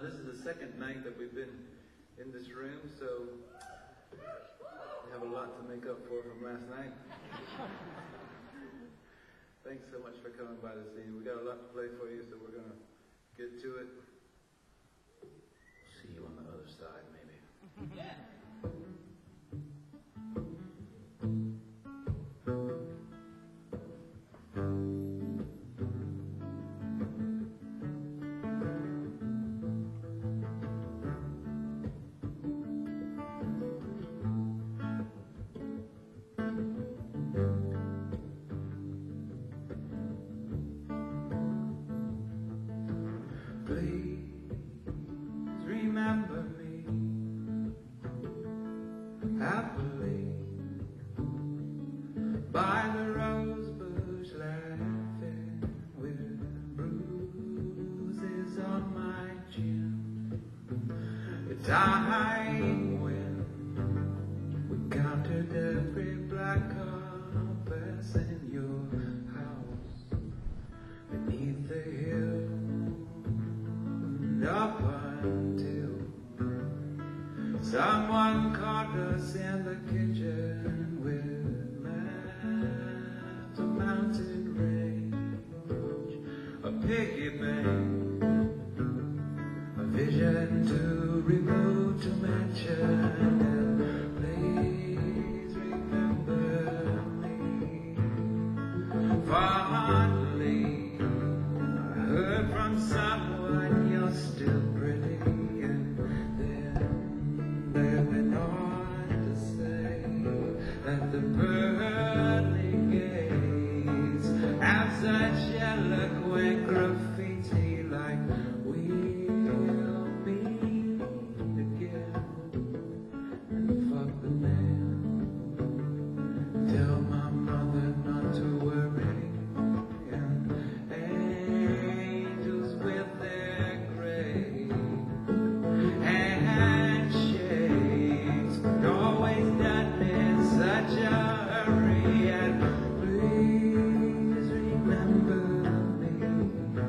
This is the second night that we've been in this room, so we have a lot to make up for from last night. Thanks so much for coming by this evening. We got a lot to play for you, so we're going to get to it. See you on the other side, maybe. Remember me happily by the rose bush, laughing with bruises on my chin. The time when we counted every black compass in your house beneath the hill, and up until someone caught us in the kitchen with math, a mountain range, a piggy bank, a vision too remote to mention. And please remember me fondly. I heard from someone you're still pretty, and then they went on to say that the pearly gates have such eloquent graffiti, like we'll meet again. And fuck the man, tell my mother not to worry, and angels with their great handshakes, but always done in such a hurry. And please remember me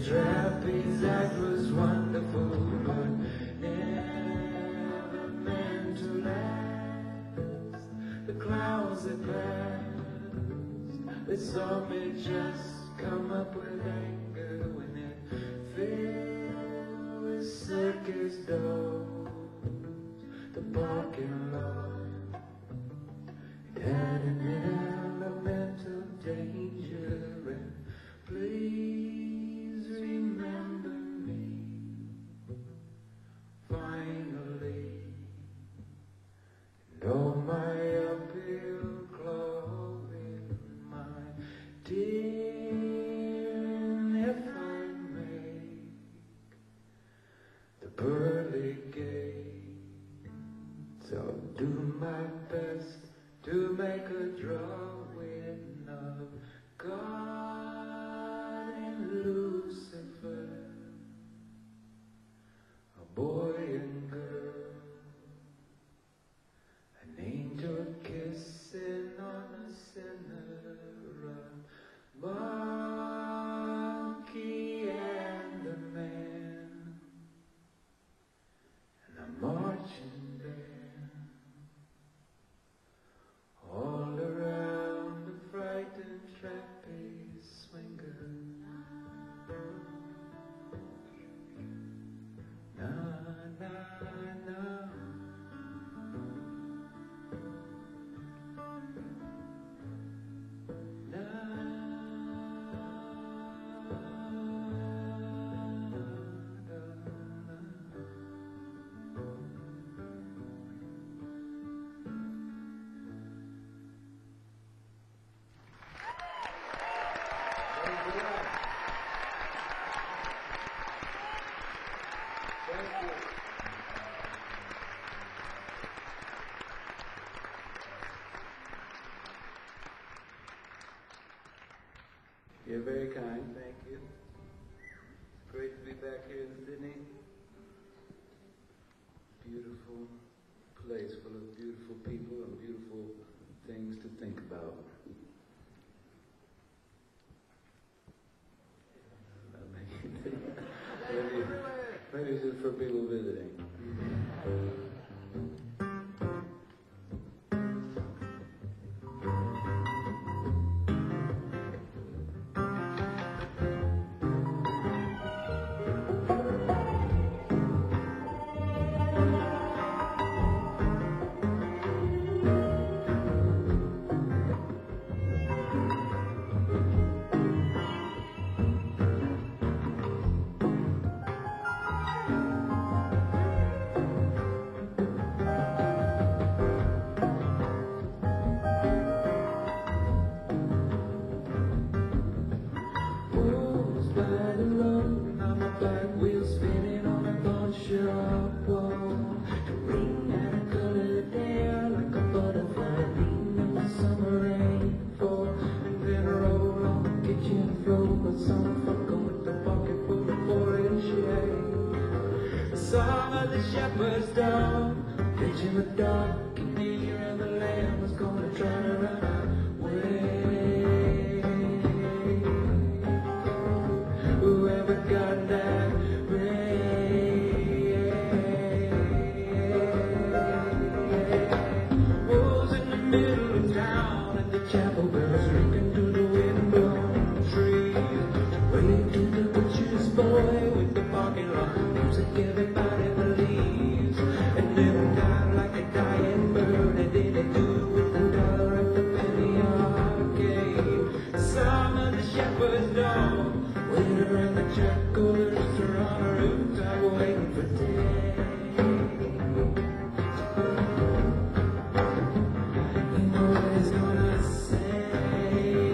trapeze that was wonderful, but never meant to last. The clouds that passed, they saw me just come up with anger when it filled with circus doors. The parking lot, it had an element of danger, and please remember me. Finally, and all my uphill clawing, my dear, and if I make the pearly gates, I'll do my best to make a drawing of God and Lucifer, a boy and girl, an angel kissing on a sinner, a monkey and a man, and a marching band, all around the frightened trapeze swinger. Na na na. Na. You're very kind, thank you. It's great to be back here in Sydney. Beautiful place full of beautiful people and beautiful things to think about. Maybe it's just for people visiting. The shepherd's dog, pitching the dark, and near and the lamb was gonna try to run away. Whoever got that ray was in the middle of town, and the chapel bells ringing through the wind-blown trees. Waved to the butcher's boy with the parking lot music, everybody believes. And then died like a dying bird, and did it do with the dollar at the penny arcade. Song of the shepherd's dog, waiter and the chucklers are on a rooftop waiting for day. You know what he's gonna say.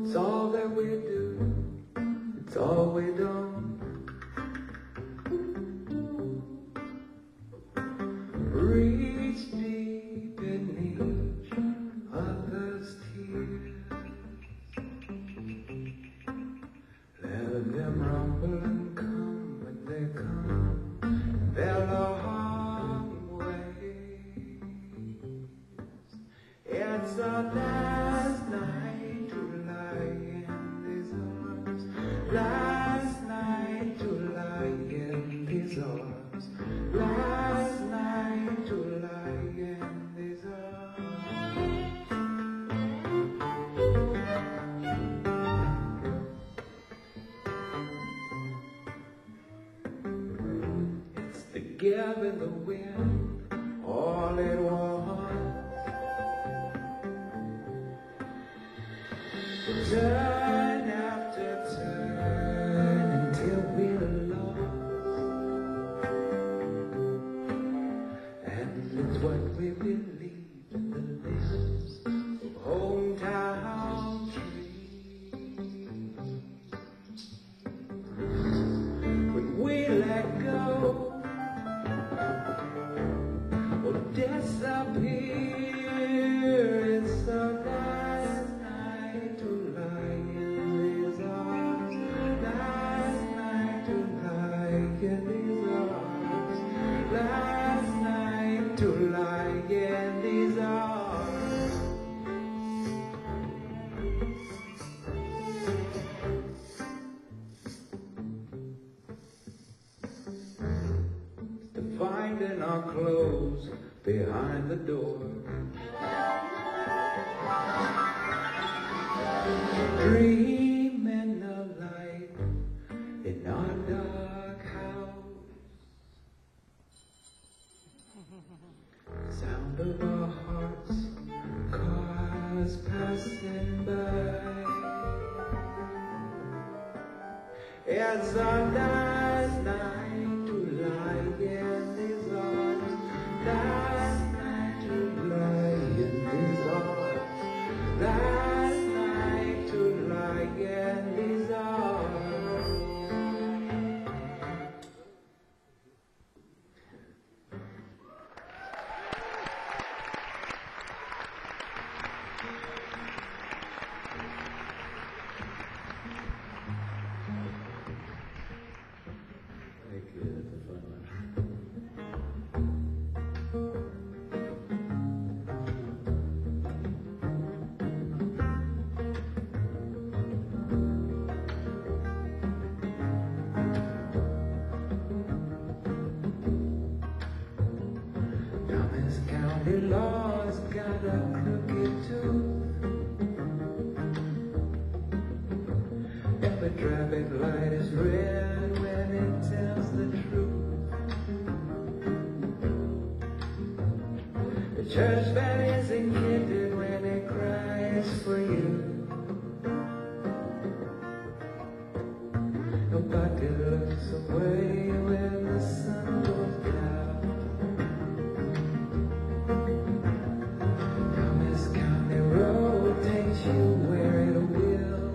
It's all that we do, it's all we don't. Reach deep in each other's tears. Let them rumble and come when they come, their long ways. It's our last night to lie in these arms, last night to lie in these arms, last night to lie in these arms. It's the gap in the wind, all it wants. Turn after turn until we're lost, and it's what we believe in the limbs of hometown trees. When we let go or disappear, it's our last night to lie in these arms, last night to lie in these arms, last night to lie in these arms. To find in our clothes behind the door, dreaming of light in our dark house. Sound of our hearts, cars passing by. It's our last night to lie in these arms, last night to lie in these arms, last night to lie in these arms. Thank you, that's a fun one. Thomas County law's got a crooked tooth. Every traffic light is red when it tells the truth. The church bell isn't kindled when it cries for you. Nobody looks away when the sun goes down. Thomas County Road takes you where it will.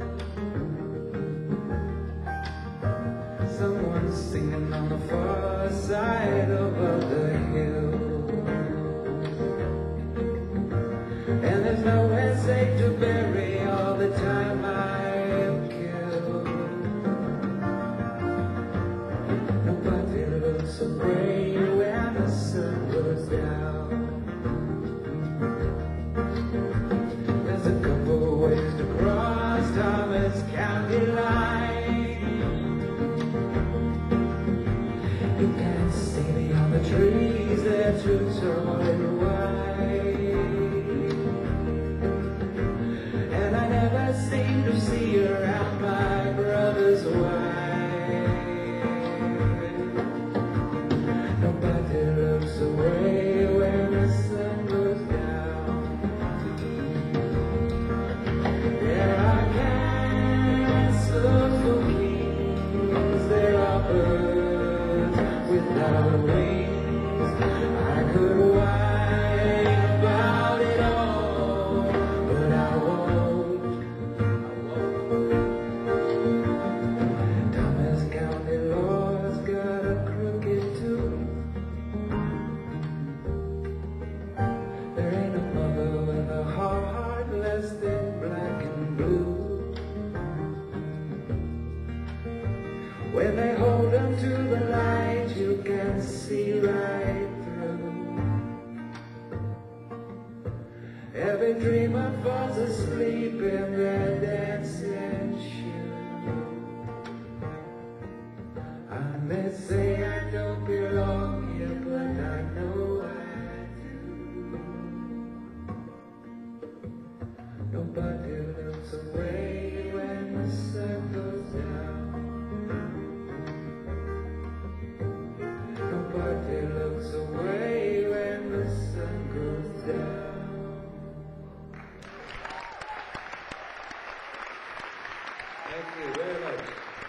Someone's singing on the far side of the hill. Thank you very much.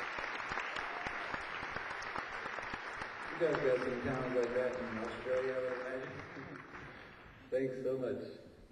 You guys got some towns like that in Australia, right? Thanks so much.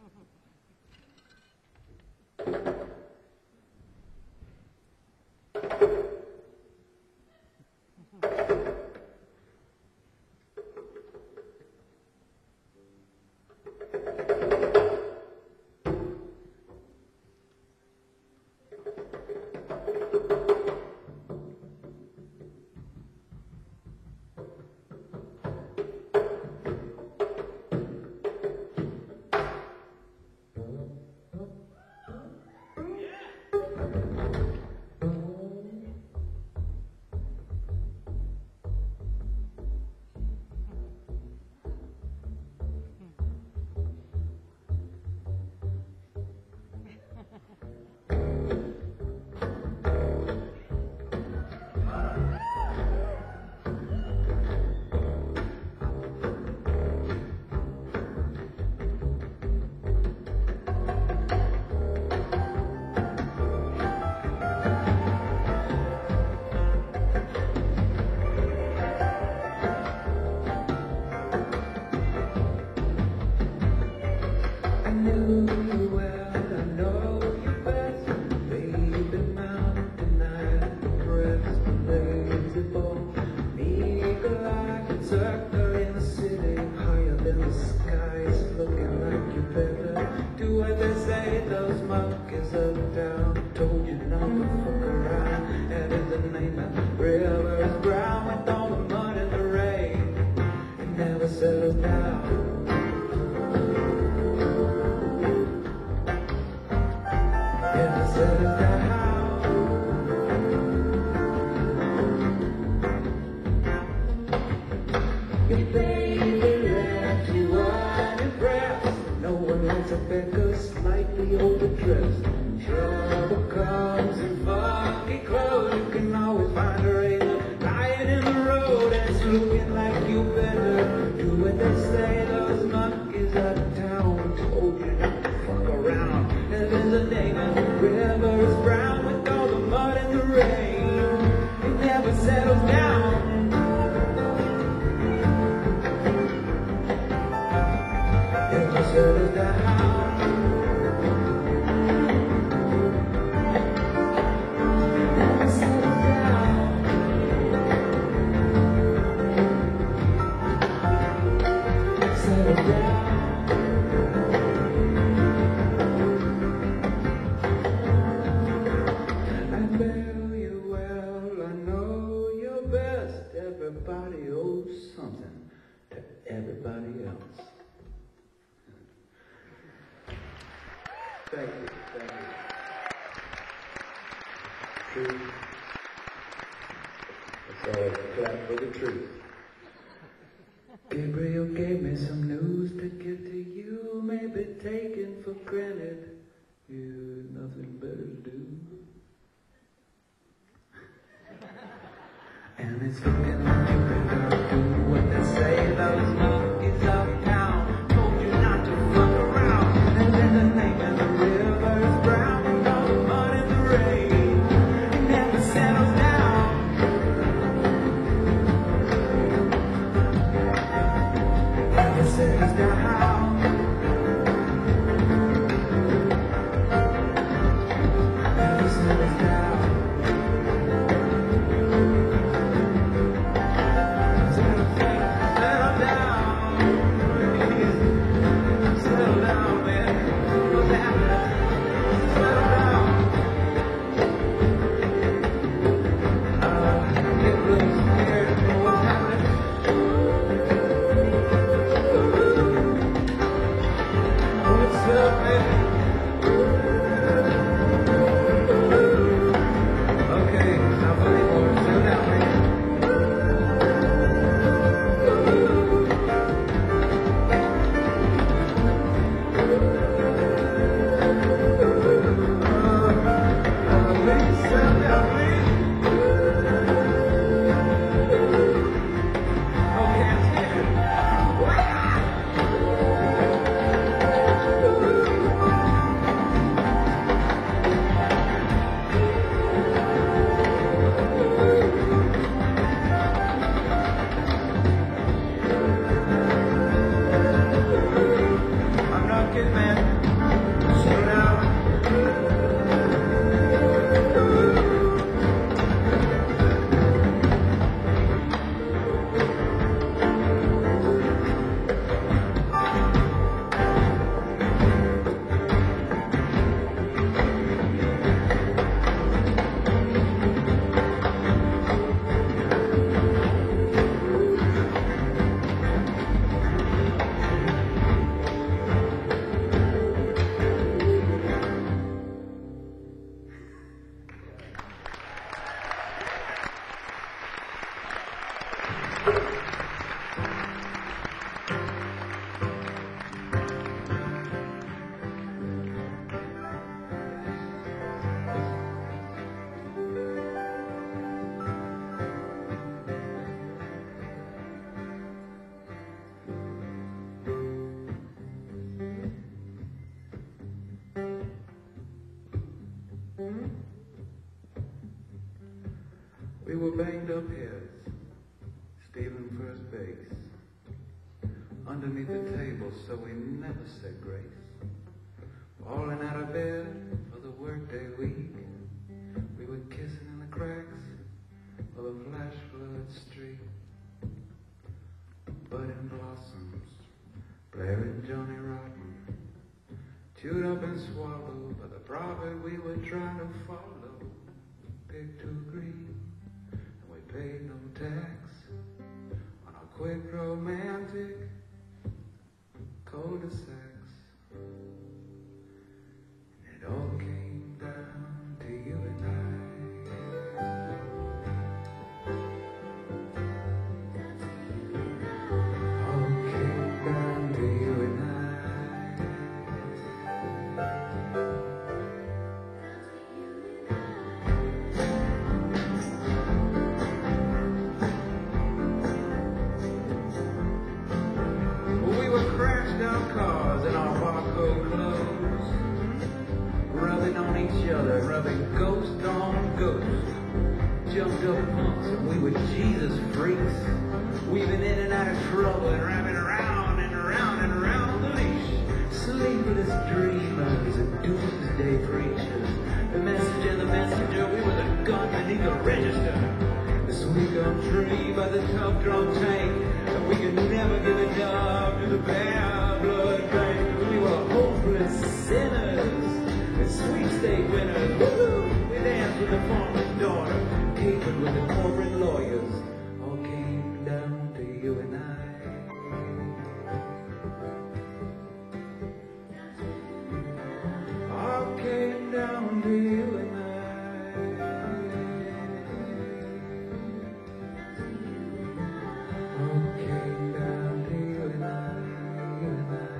Gabriel gave me some news to give to you, maybe taken for granted. You nothing better to do. And it's looking like you better do what they say. Those monkeys uptown told you not to fuck around. And then the name of the river is brown with all the mud and the rain. It never settles down. Never settles down. Never settles down. We were banged up heads, stealing first base, underneath the table, so we never said grace. Falling out of bed for the workday week, we were kissing in the cracks of a flash flood street. Budding blossoms, blaring Johnny Rotten, chewed up and swallowed by the prophet we were trying to follow. Picked too green, and we paid no tax on our quick romantic cul-de-sacs. It all came down to you and I. Rubbing ghost on ghost, jumped up punks and we were Jesus freaks, weaving in and out of trouble and wrapping around and around and around the leash. Sleepless dreamers and doomsday preachers, the message and the messenger, we were the gun beneath the register, the sweet gum tree by the tough drum tank, and we could never give it up to the bad blood bank. We were hopeless sinners, sweepstake winners, woo-hoo! We danced with the farmer's daughter, capered with the corporate lawyers. All came down to you and I. All came down to you and I. All came down to you and I, you and I.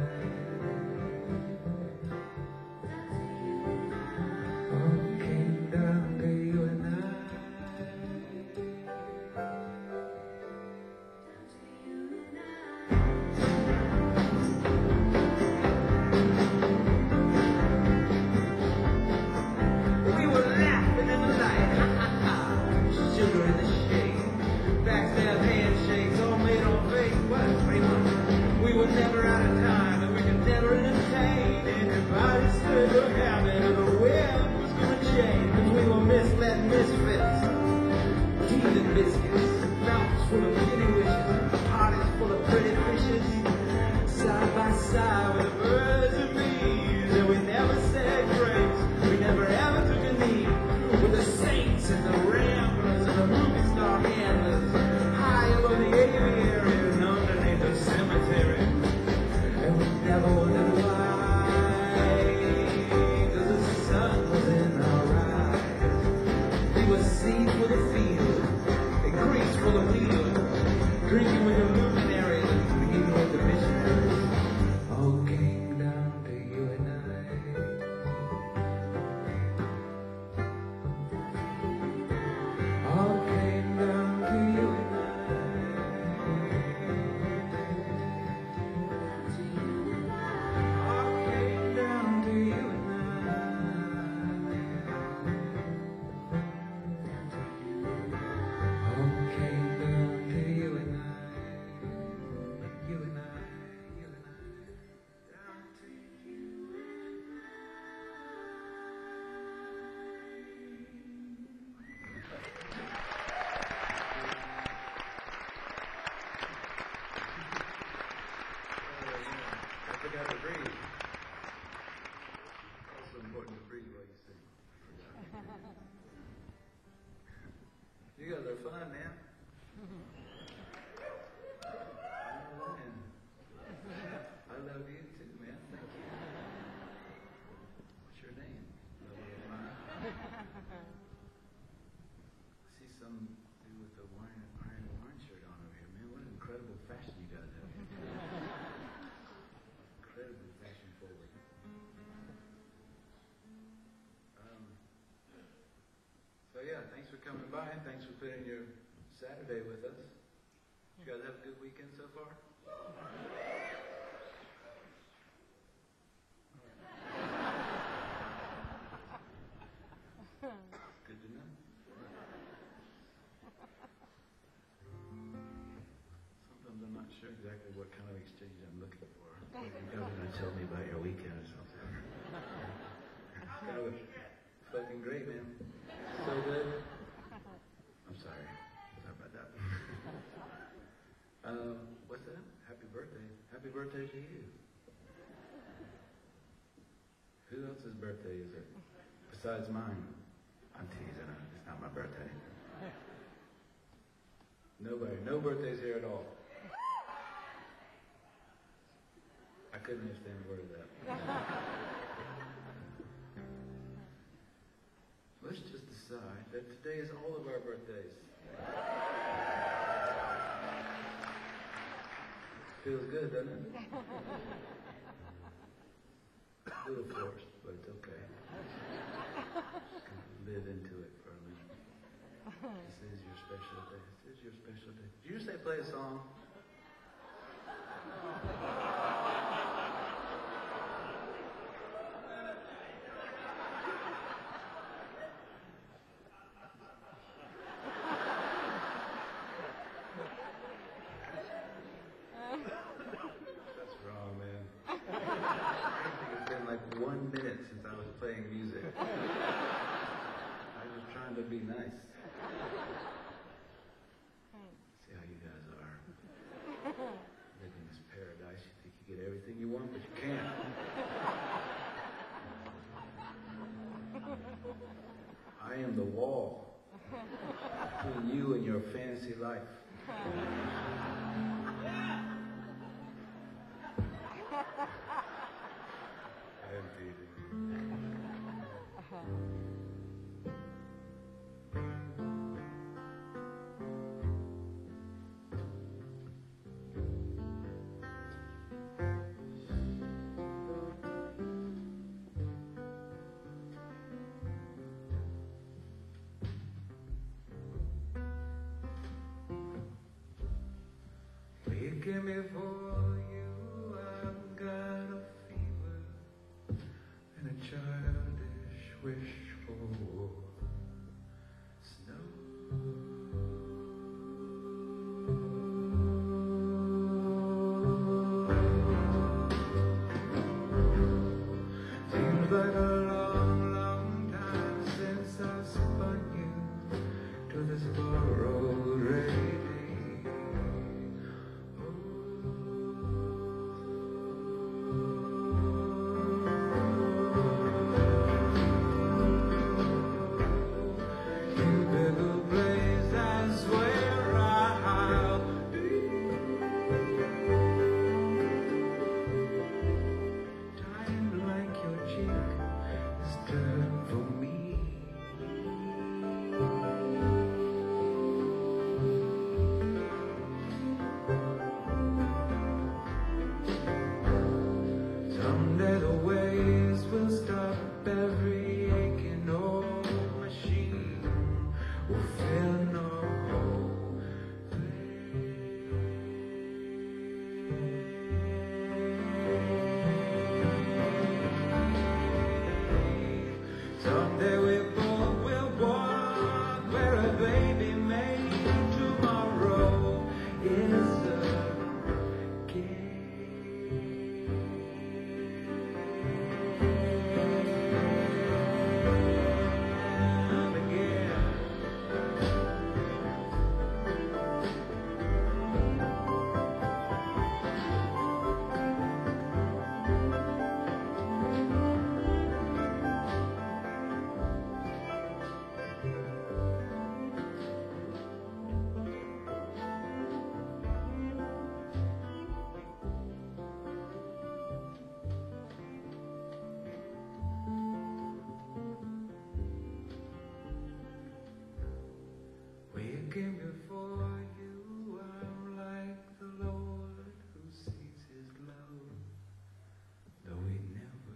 You guys are fun, man. I love you too, man. Thank you. What's your name? I see some dude with a iron wine shirt on over here, man. What an incredible fashion you guys have. Incredibly fashion forward. So yeah, thanks for coming by and thanks for spending your Saturday with us. You guys have a good weekend so far? sure exactly what kind of exchange I'm looking for. You're going to tell me about your weekend or something. That was fucking great, man. So good. I'm sorry. Sorry about that. What's that? Happy birthday. Happy birthday to you. Who else's birthday is it? Besides mine. I'm teasing. It's not my birthday. Nobody. No birthdays here at all. I couldn't understand a word of that. Let's just decide that today is all of our birthdays. Feels good, doesn't it? A little forced, but it's okay. Just gonna live into it for a minute. This is your special day. This is your special day. Did you say play a song? That's wrong, man. I think it's been like 1 minute since I was playing music. I was trying to be nice. See how you guys are. Living this paradise, you think you get everything you want, but you can't. I am the wall between you and your fantasy life. I am teasing. Give me for you, I've got a fever and a childish wish for snow. Seems like a long, long time since I spun you to this borrowed rain. Someday the waves will stop every aching old machine will feel no hope. Someday we both will walk where a baby made tomorrow is a gift. Waking before you, I'm like the Lord who sees his love, though he never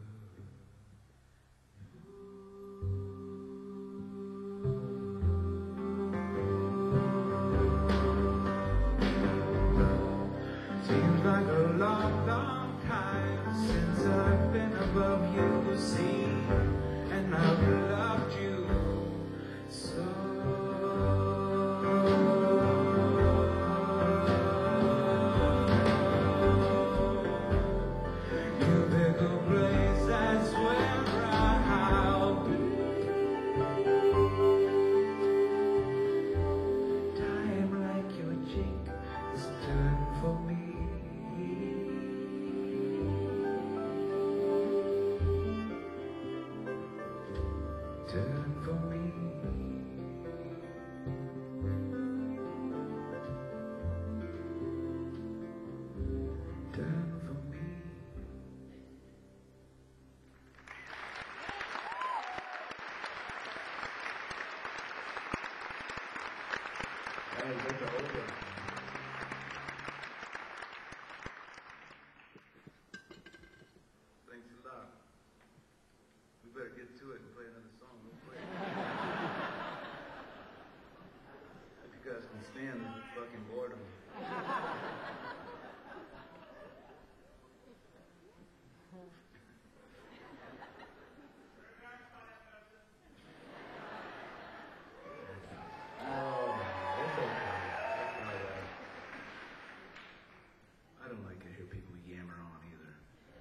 seems like a long, long time since I've been above you, seen, and I've loved you so. Turn for me. Turn for me. Hey, that's a whole lot. Thanks a lot. We better get to it and play another song real quick. If you guys can stand the fucking boredom. Oh, that's okay. That's all right. I don't like to hear people yammer on either.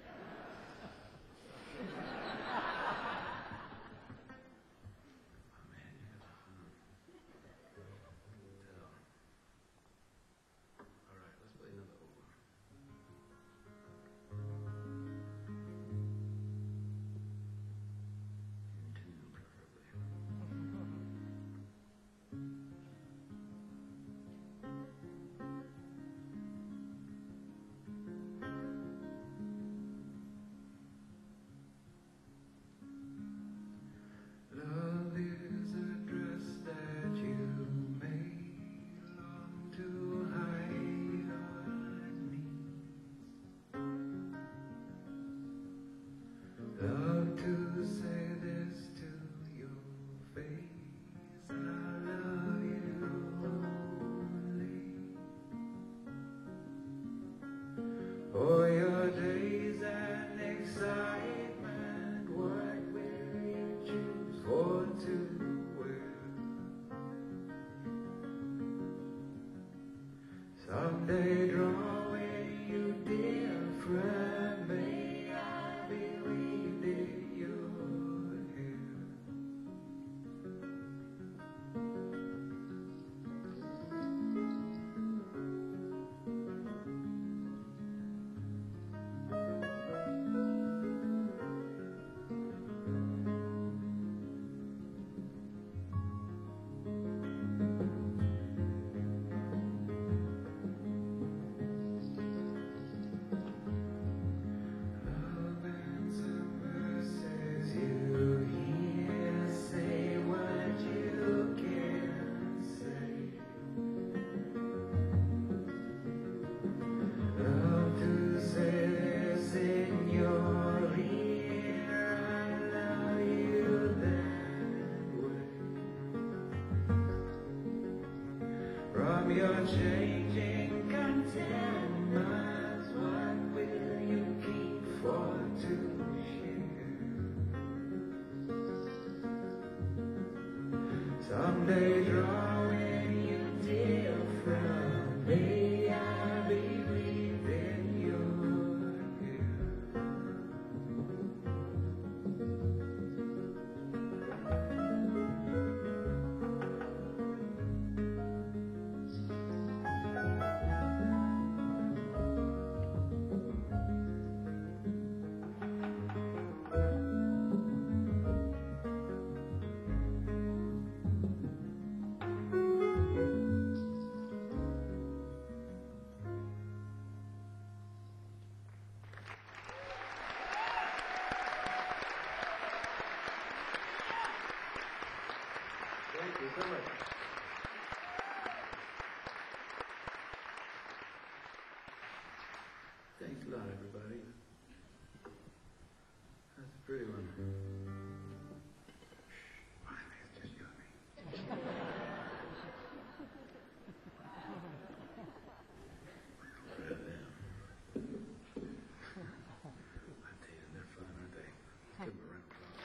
Oh, man, you guys are fun. Tell. All right, let's play another old one. In tune, preferably. Love is a dress that you made long to hide underneath. Love to say this to your face. I love you only. For your days and excitement, what will you choose for to wear? Someday drawing you different, may I be reading your hair. Love and some verses you hear, say what you can say. Love to say this in your ear, I love you that way. From your changing contentments, what will you keep for to share? Someday drawing you different, may I be within your hair. Thank you so much. Thanks a lot, everybody. That's a pretty one. Finally, it's just you and me. Rid of them. I tell you, they're fun, aren't they? Give them a round of applause.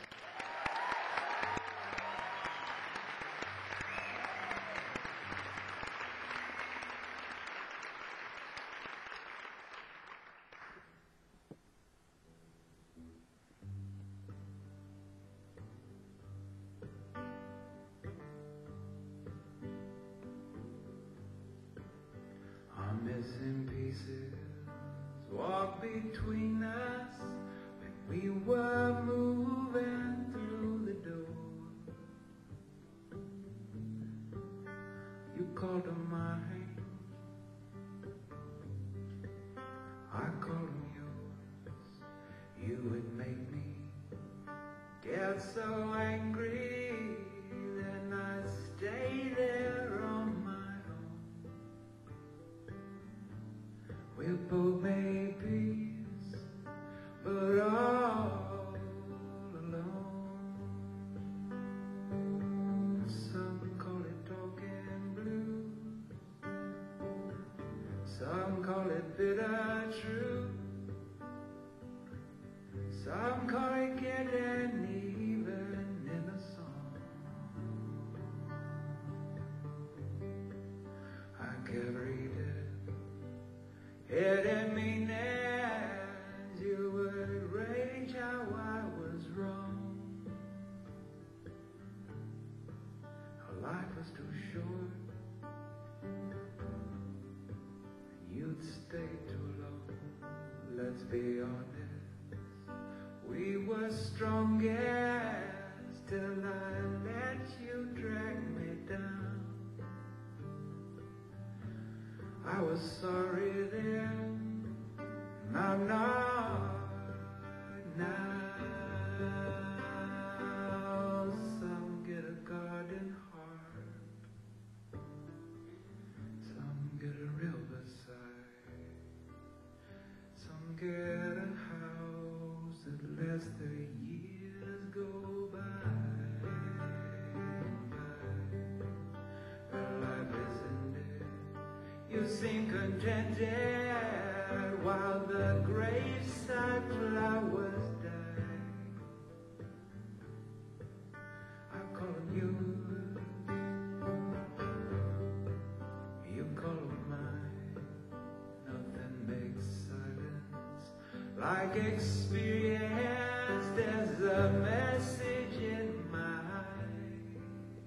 Our missing pieces walk between us when we were moving through the door. called them mine, I called them yours. You would make me get so angry, then I'd stay there on my own. We'll both make peace, but all alone. Some call it talking blues, some call it bitter truth, some call it getting even in a song. I kept reading it in me as you would rage how I was wrong. Our life was too short, you'd stay too long. Let's be honest, we were strongest till I let you drag me down. I was sorry then, I'm not now. Some get a garden heart, some get a riverside, some get a house that lets the years go by. Well, life isn't it? You seem contented while the graveside flowers die. I call them yours, you call them mine. Nothing makes silence like experience. There's a message in my eyes.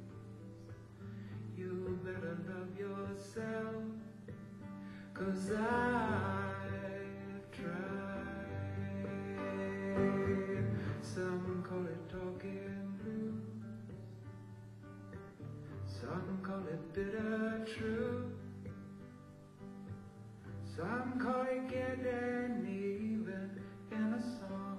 You better love yourself, 'cause I've tried. Some call it talking blues, some call it bitter truth, some call it getting even in a song.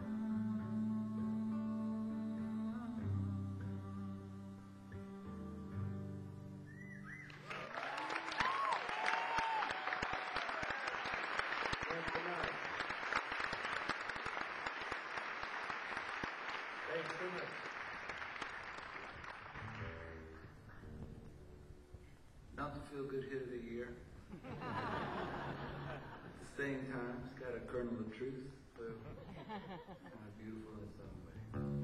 Thanks so much. Not the feel-good hit of the year. At the same time, it's got a kernel of truth, but kind of beautiful in some way.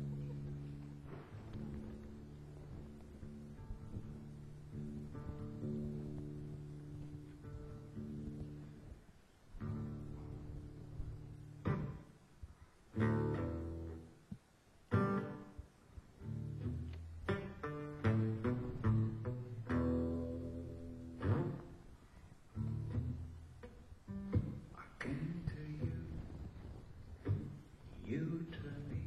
You to me,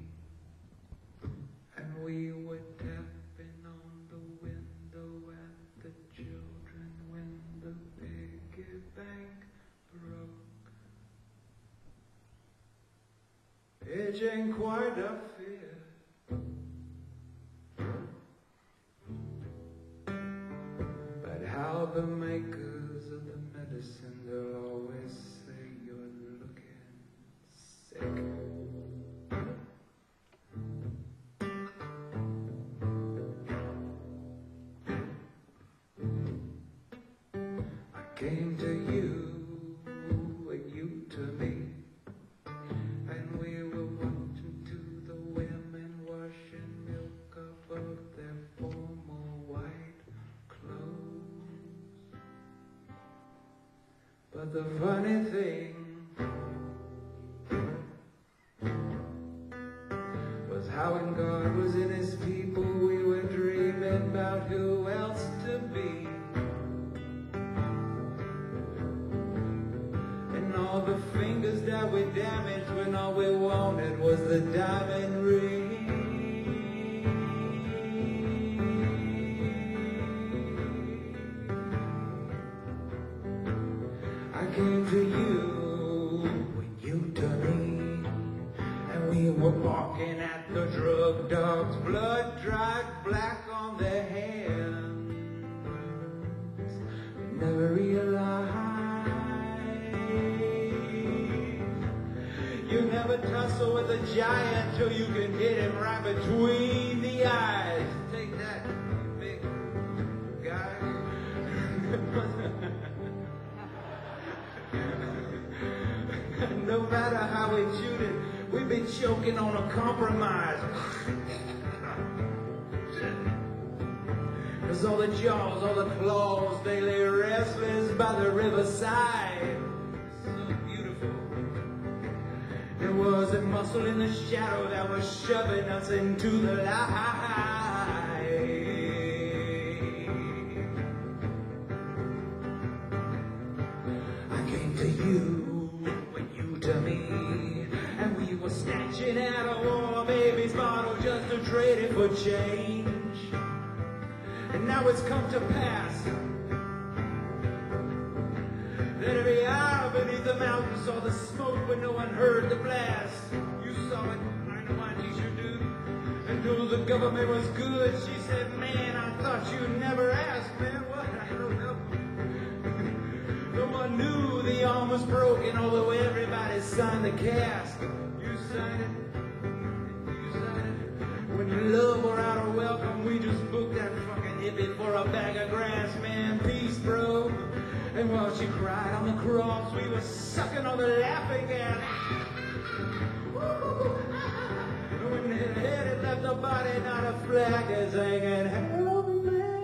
and we were tapping on the window at the children when the piggy bank broke. It ain't quite a fear, but how the makers of the medicine, they'll always say you're looking sick. Came to you, and you to me, and we were watching to the women washing milk off of their formal white clothes. But the funny thing was how when God was in his people, we were dreaming about who else to be. All the fingers that we damaged when all we wanted was the diamond ring. black on their hands. Never realize you never tussle with a giant till you can hit him right between the eyes. Take that, big guy. No matter how we shoot it, we've been choking on a compromise. Cause all the jaws, all the claws, they lay restless by the riverside. So beautiful. There was a muscle in the shadow that was shoving us into the light. I came to you, when you to me, and we were snatching at a war baby's bottle just to trade it for change. And now it's come to pass that every hour beneath the mountain saw the smoke, but no one heard the blast. You saw it, I know my teacher do. And knew the government was good. She said, man, I thought you never asked, man. What? I don't know. No one knew the arm was broken, although everybody signed the cast. You signed it. You signed it. When your love were out of welcome, we just booked that fucking hippie for a bag of grass, man. Peace, bro. And while she cried on the cross, we were sucking on the laughing gas. When the head had left the body, not a flag is hanging. Help me, man.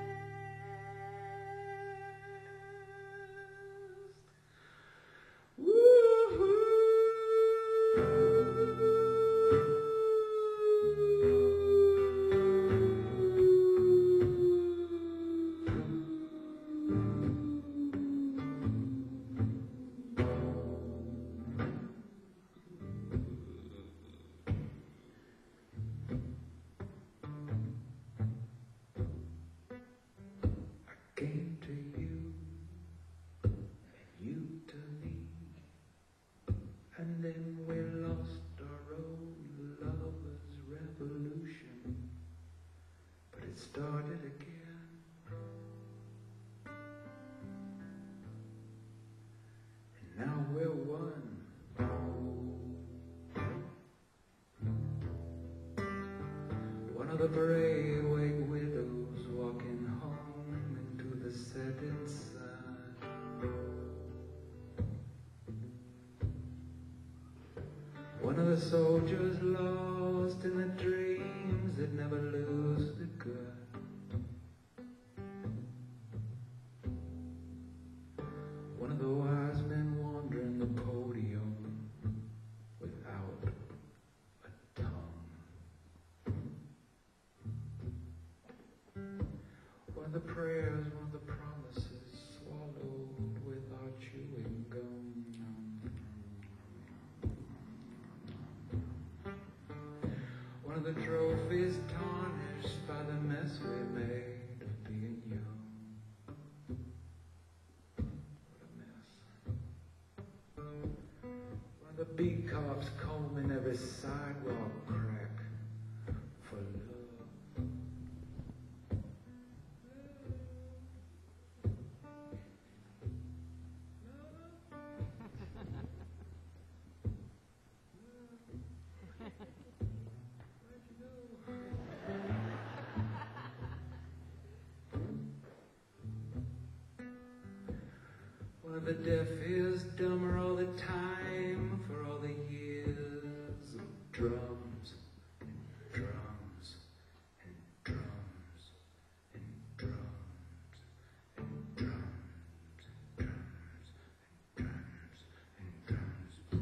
Came to you, and you to me, and then we lost our own lovers' revolution, but it started again. And now we're one. One of the brave white widows walking home into the setting sun. One of the soldiers lost in the dreams that never lose the gun. One of the wise men wandering the podium without a tongue. One of the prayers, one of the promises swallowed with our chewing gum. One of the trophies tarnished by the mess we made of being young. What a mess. One of the beat cops combing every sidewalk crack for love. One of the deaf is dumber all the time for all the years of drums and drums and drums and drums and drums and drums and drums and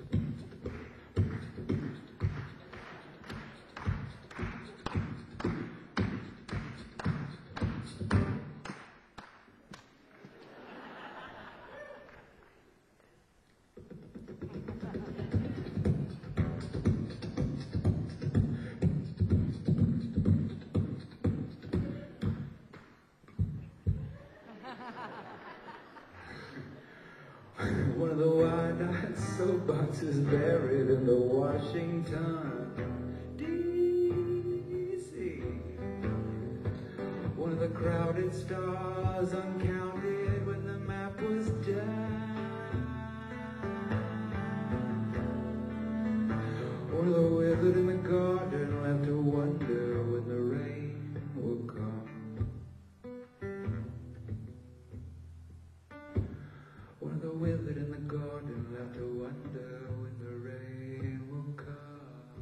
drums. One of the wide-eyed soapboxes buried in the Washington, D.C. One of the crowded stars uncounted when the map was done. One of the withered in the garden left to wonder when the rain will come. One of the withered in the garden left to wonder when the rain will come.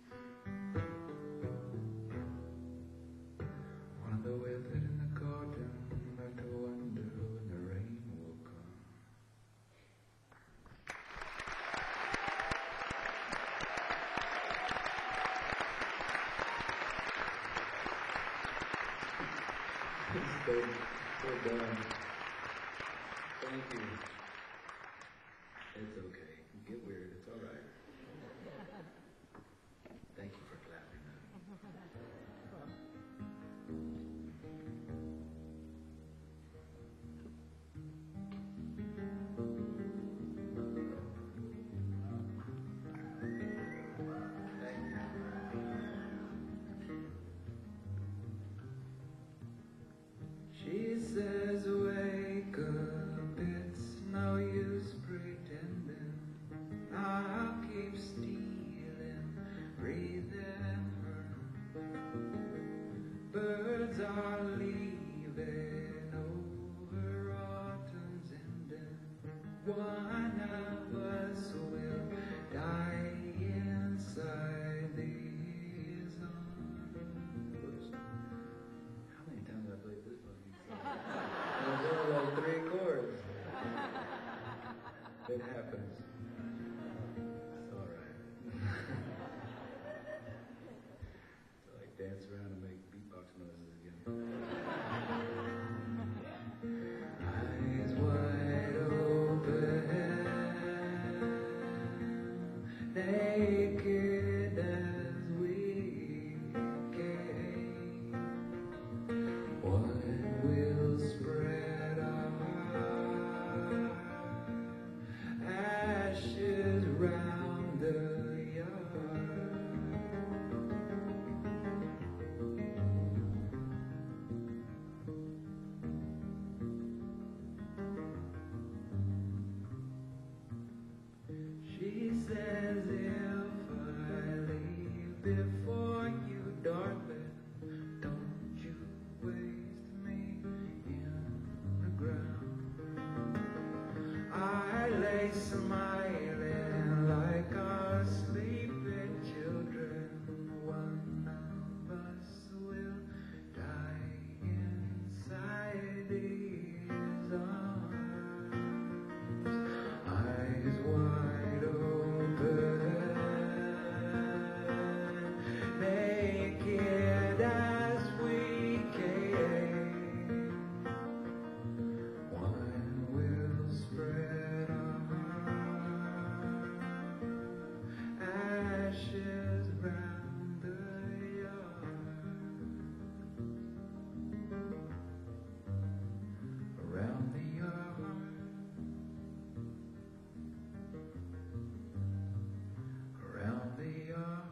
One of the withered in the garden left to wonder when the rain will come. So done. Thank you. It's okay. Get weird. It's all right. Thank you for clapping. Thank you. She says, wake up, it's no use pretending. I'll keep stealing, breathing her. Birds are leaving over autumn's ending. One of us will die inside these arms. How many times have I played this fucking song? There's only like 3 chords. It happens. It's alright. So I dance around and make beatbox noises again. Eyes wide open, naked as we came. What will spread our ashes round the yard? She says if I leave before you, darling, don't you waste me in the ground. I lay smiling like our sleeping children. One of us will die inside these arms. Eyes wide open, naked as we came. One will spread our ashes round the yard, around the yard, around the yard.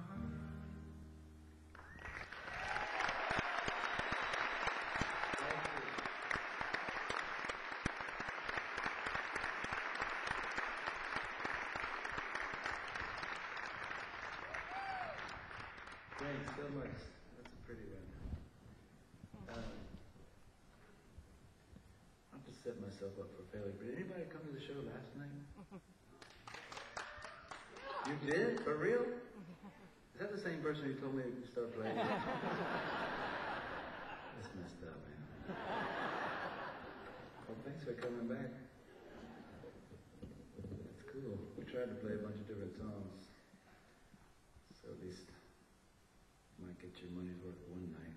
Thanks so much. That's a pretty one. I'll have to set myself up for failure. But did anybody come to the show last night? You did? For real? Is that the same person who told me to start playing? That's messed up, man. Well, thanks for coming back. That's cool. We tried to play a bunch of different songs. So at least you might get your money's worth one night.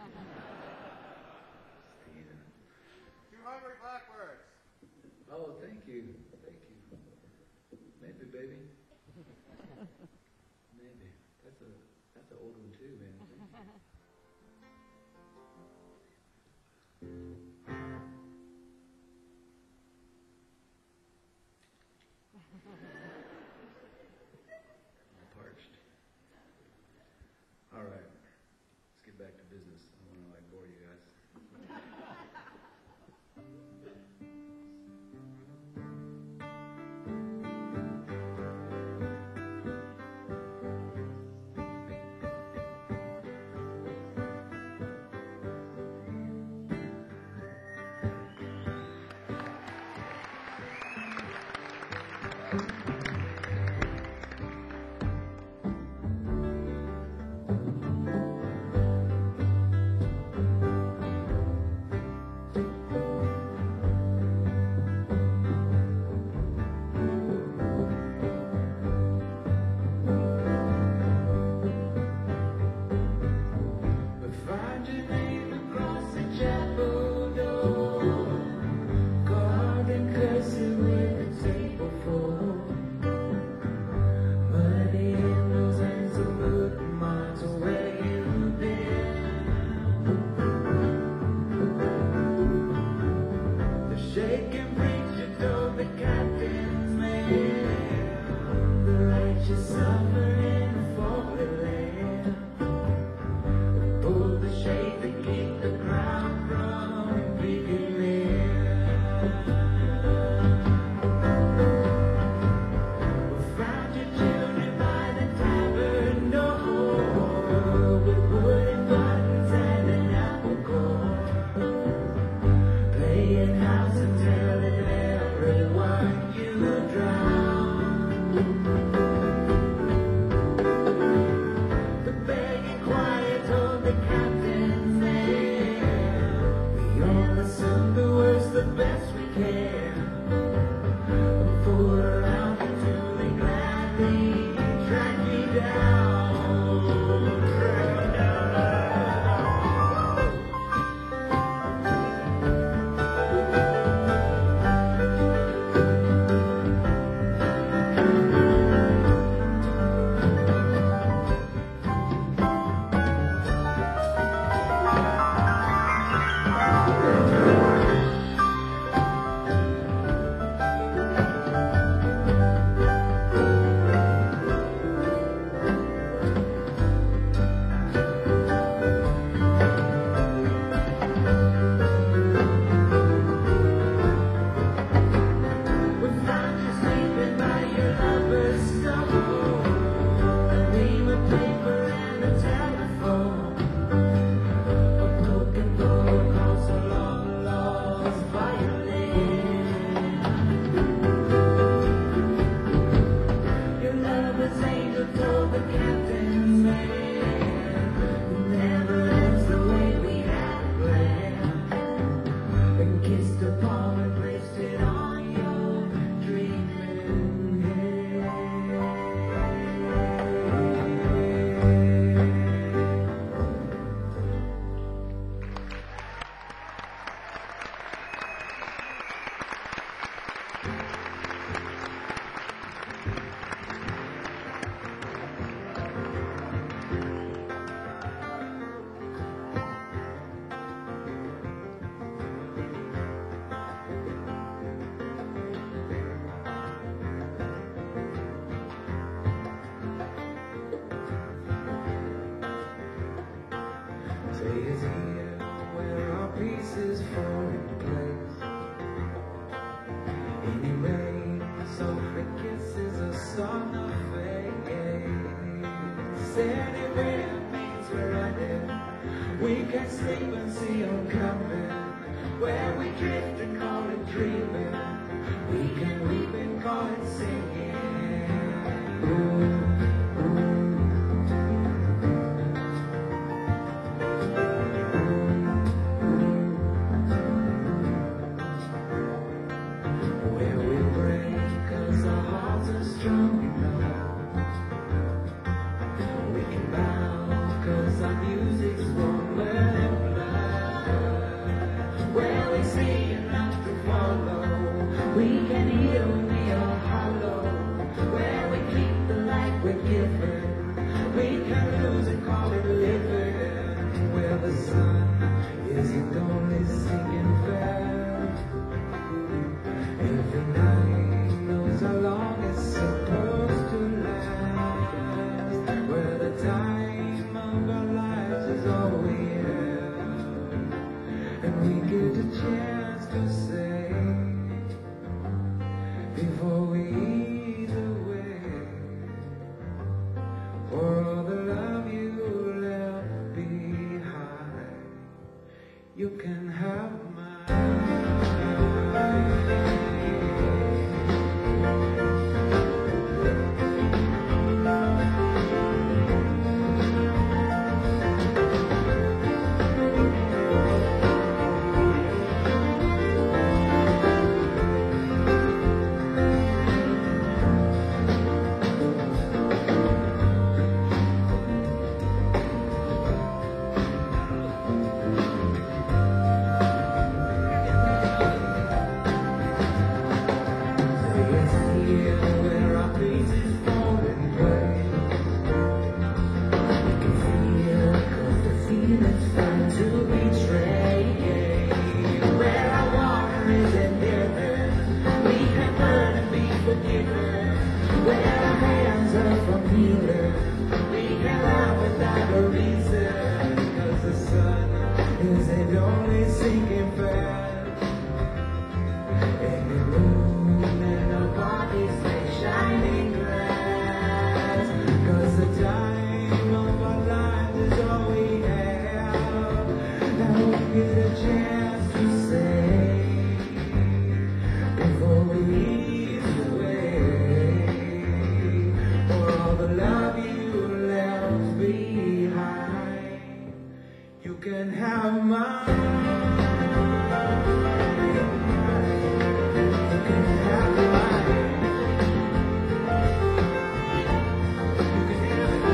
Steven. 200 Blackbirds. Oh, thank you. Thank you. Maybe, baby. Maybe. That's an old one too, man. All parched. All right, let's get back to business. I don't want to bore you guys. Find your name across the chapel door, carved and cursive with a table full. Muddy handles and some wooden marks of where you've been. The shaking preacher told the captain's man, the righteous suffer in a foreign land. Pull the shade to keep the crowd from peeking in. We'll find your children by the tavern door, with wooden buttons and an apple core, playing house and telling everyone you drowned. The begging choir told the captain's man, we all assume the worst, the best we can. Fool around until they gladly track you down. Track you down. We found you sleeping by your lover's stove, and we with paper and a telephone, a broken bowl across a long lost violin. Your lover's angel told the captain's man, it never ends the way we had planned, and kissed the palm and placed it on your dreaming head. Day is here where our pieces fall in place. Any rain, soft kisses, a song of faith. Anywhere means we're running. We can sleep and see them coming. Where we drift and call it dreaming. We can weep and call it singing. Where we break 'cause our hearts are strong enough. We can bow 'cause our music's warmer than blood. Where we see enough to follow, we can heal when we are hollow. Where we keep the light we're given, we can lose and call it living. Where the sun isn't only sinking fast. Every night knows how long before we ease away. For all the love you left behind, you can have only sinking fast, and the moon and our bodies like shining glass. 'Cause the time of our lives is all we have. Now we get a chance to say before we ease away. For all the love you left behind, you can have mine. You can have mine. You can have it.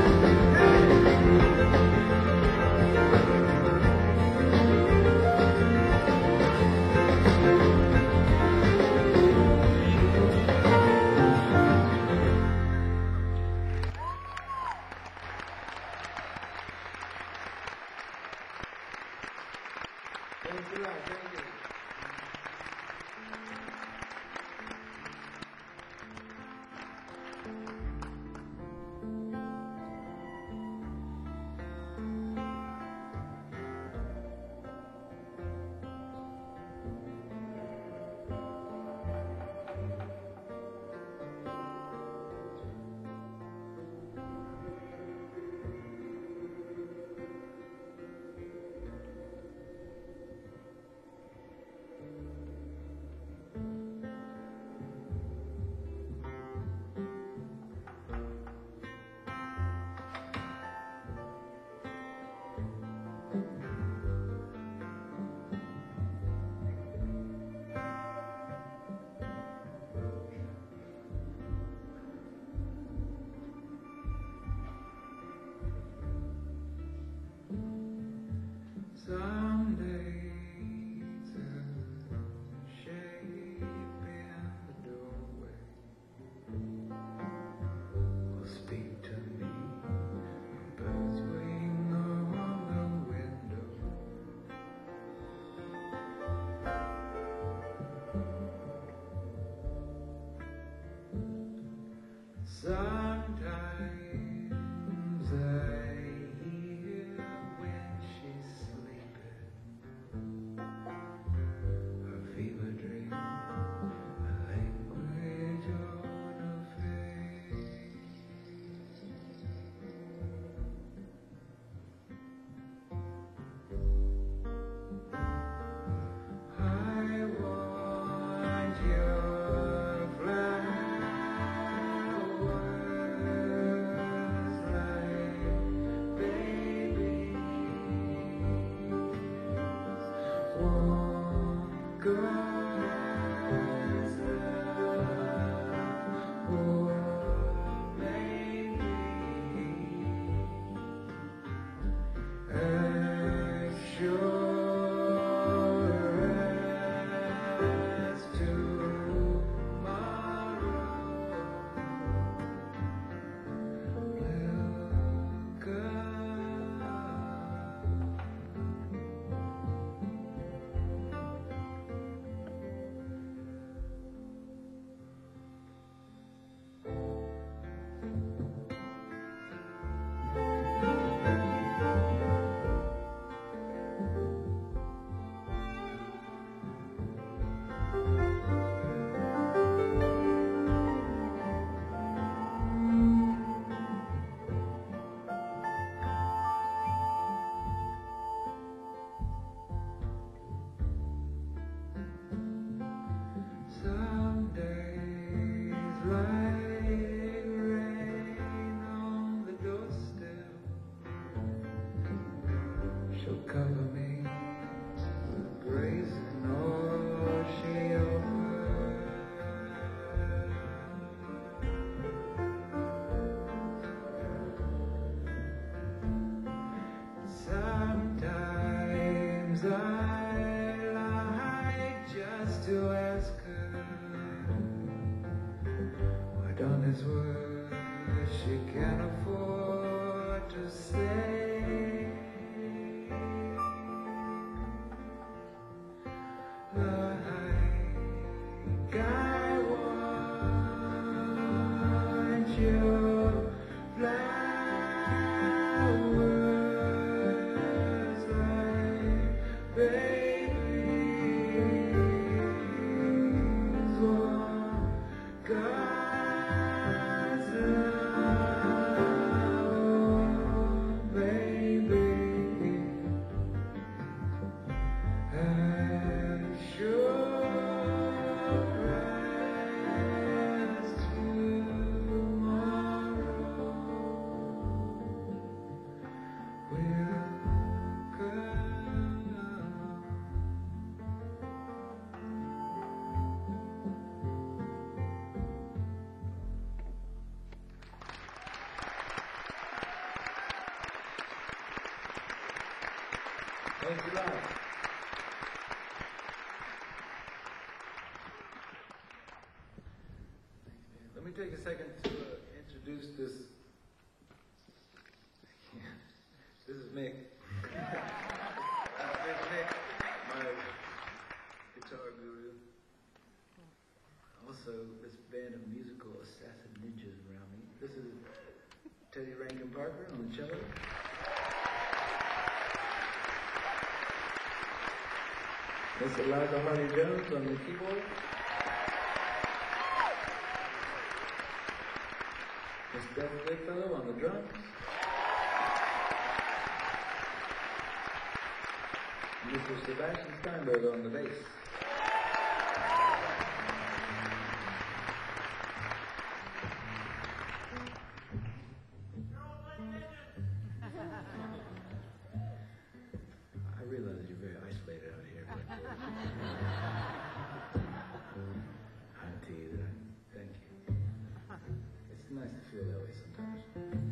Thank you. Someday to shape in the doorway will speak to me. Birds wing on the window. Sometimes I hear when she's sleeping, her fever dream, a language on her face. I want your flowers. done his work, she can't afford to say. Like I want your flowers, like babies want God's love, baby. And sure as tomorrow will come. Thanks a lot. Let me take a second to introduce this. This is Mick. This is Mick, my guitar guru. Also, this band of musical assassin ninjas around me. This is Teddy Rankin Parker on the cello. This is Eliza Hardy Jones on the keyboard. Miss Beth Goodfellow on the drums. Mr. Sebastian Steinberg on the bass. I realize you're very isolated out here, but I'm teasing. Thank you. It's nice to feel that way sometimes.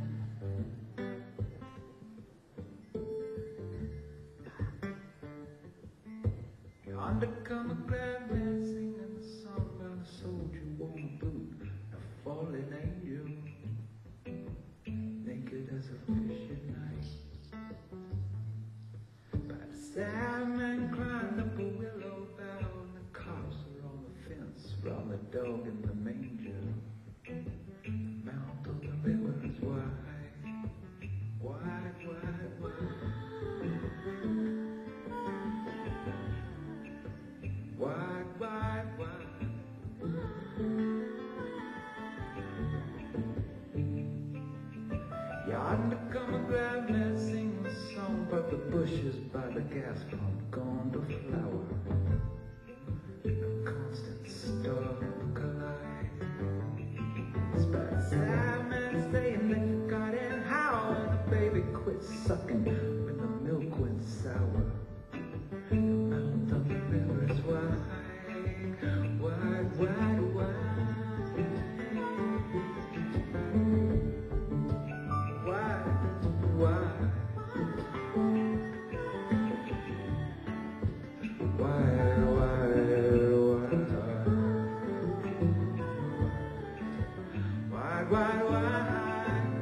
Yonder come a glad man singing a song about a soldier worn a boot, a fallen angel, naked as a fish at night. But a sad man climbed up a willow bough, and the cops are on the fence round the dog in the manger. The mouth of the river is wide, wide, wide, wide. Wide, wide, wide. Yonder come a glad man singing a song about the bushes by the gas pump gone to flower. A constant star collide. It's about a sad man saying they forgot and how, and the baby quit sucking when the milk went sour. The mouth of the river is wide, wide, wide, wide. Wide, wide. Wide, wide, wide. Wide, wide, wide,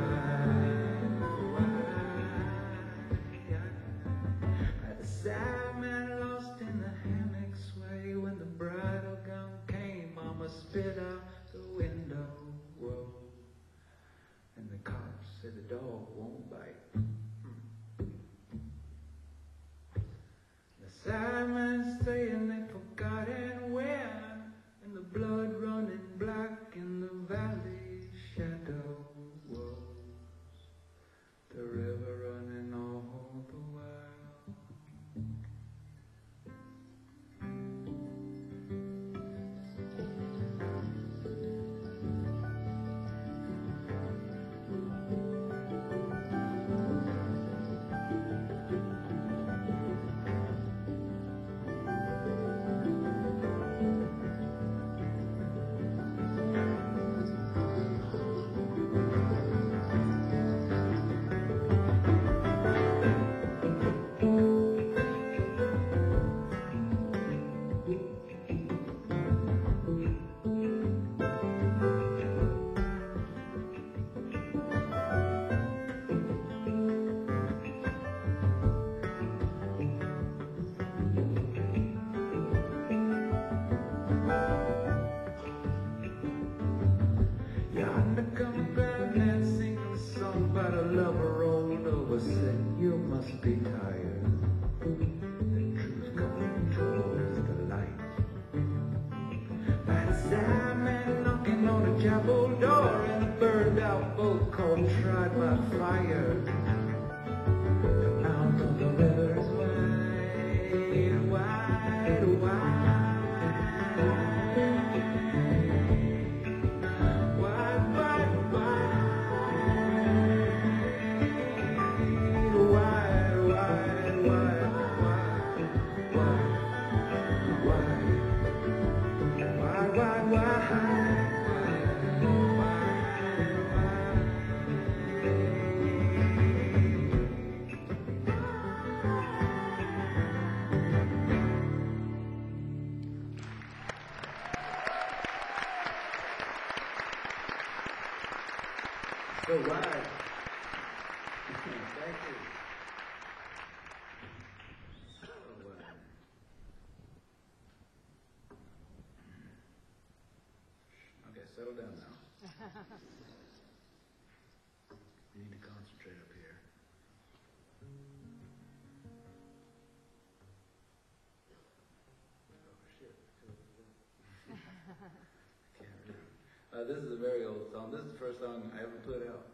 wide. The sad man lost in the hammock sway. When the bridal gown came, Mama spit out the window. Whoa. And the cops said the dog won't bite. The sad man saying they forgot and when, and the blood running black in the valley shadow was the river running all the while. Undercover man singing a song about a lover rolled over, said you must be tired. The truth coming towards the light. By the side man knocking on a chapel door, and a burned out boat called tried by fire. The mouth of the river is wide, wide, wide. So wide. Thank you. So wide. Okay, settle down now. You need to concentrate up here. Oh shit. Can't read. This is a very old song. This is the first song I ever put out.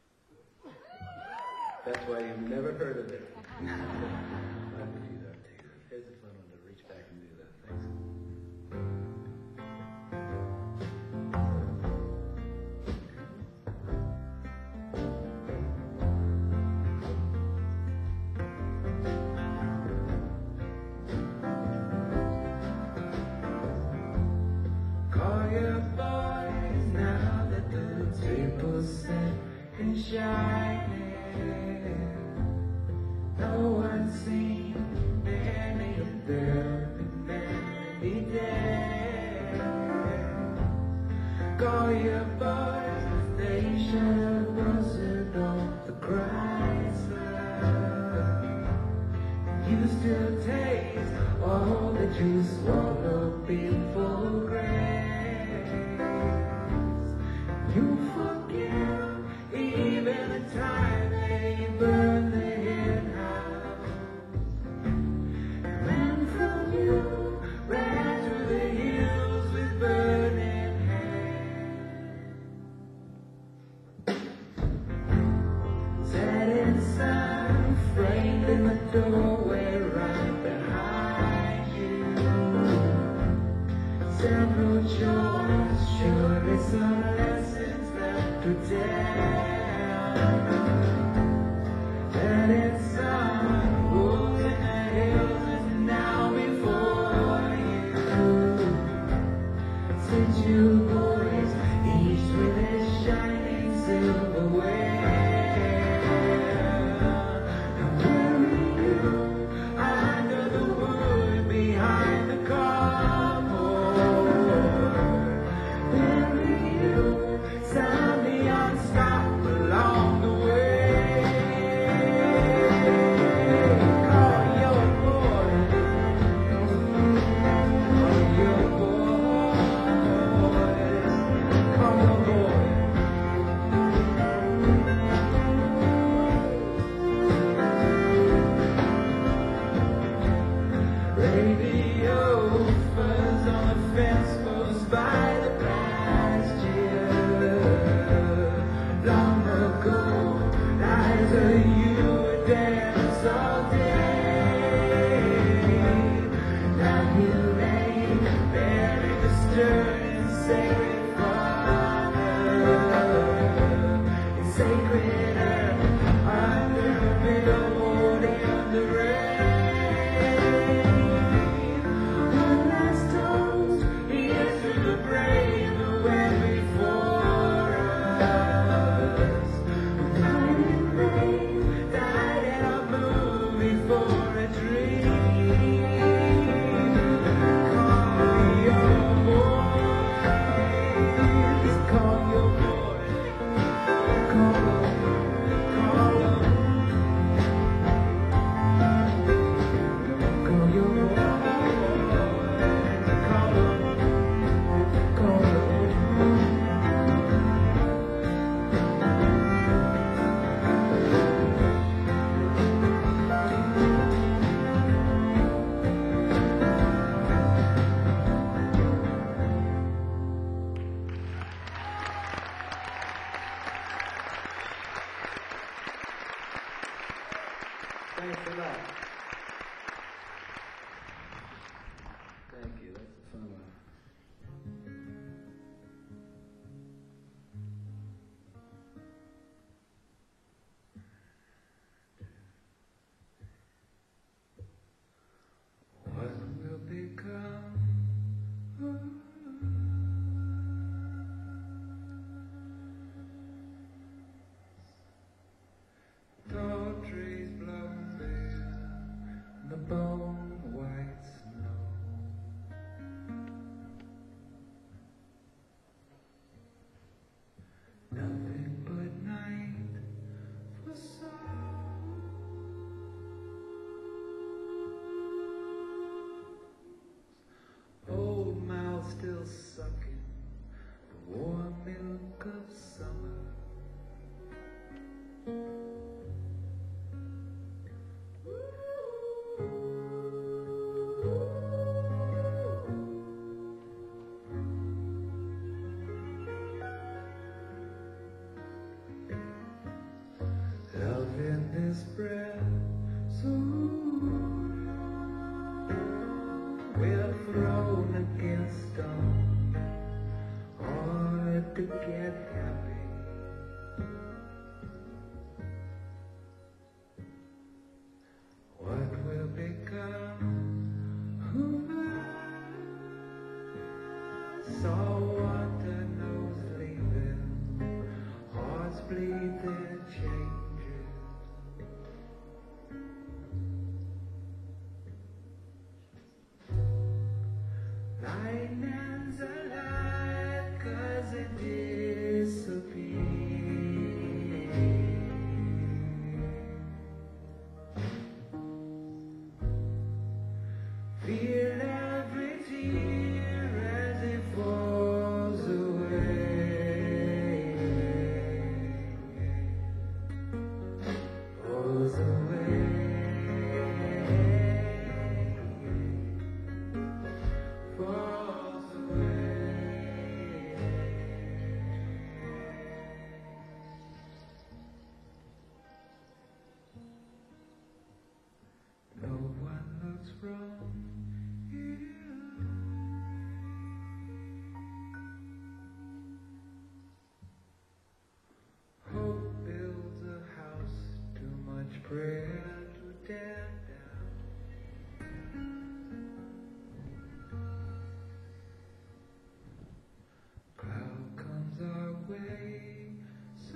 That's why you've never heard of it. I can do that too. Here's a fun one to reach back and do that. Thanks. Call your boys now that the table's set and shining. No one's seen any of them any day. Call your boys, they should buzzard off the Chrysler. You still taste all that you swallowed before grace. You forgive even the time they burn the hen house. Ran from you, ran through the hills with burning hands. Setting sun framed in the doorway right behind you. Several chores, surely some lessons left to tell. Setting sun, wolves in the hills is now before you. Since you boys, each with his shining silverware. Under the wood behind the cardboard, bury you, sound the unstopped to get happy. What will become? Who saw water nose leaving, hearts bleed their changes. Lightning's alive 'cause it disappears. Feel every tear as it falls away. Falls away. Falls away. No one looks wrong here. Hope builds a house, too much prayer to tear down. Cloud comes our way, so